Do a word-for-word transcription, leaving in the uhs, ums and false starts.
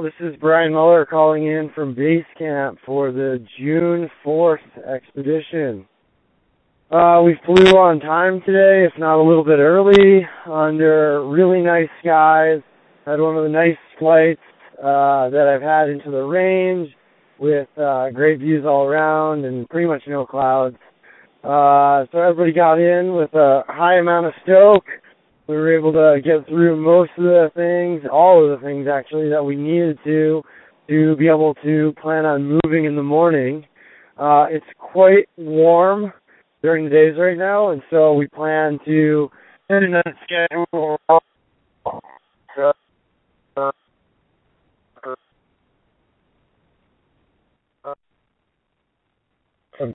Well, this is Brian Muller calling in from base camp for the June fourth expedition. Uh, we flew on time today, if not a little bit early, under really nice skies. Had one of the nice flights uh, that I've had into the range with uh, great views all around and pretty much no clouds. Uh, so everybody got in with a high amount of stoke. We were able to get through most of the things, all of the things actually, that we needed to, to be able to plan on moving in the morning. Uh, it's quite warm during the days right now, and so we plan to send in a schedule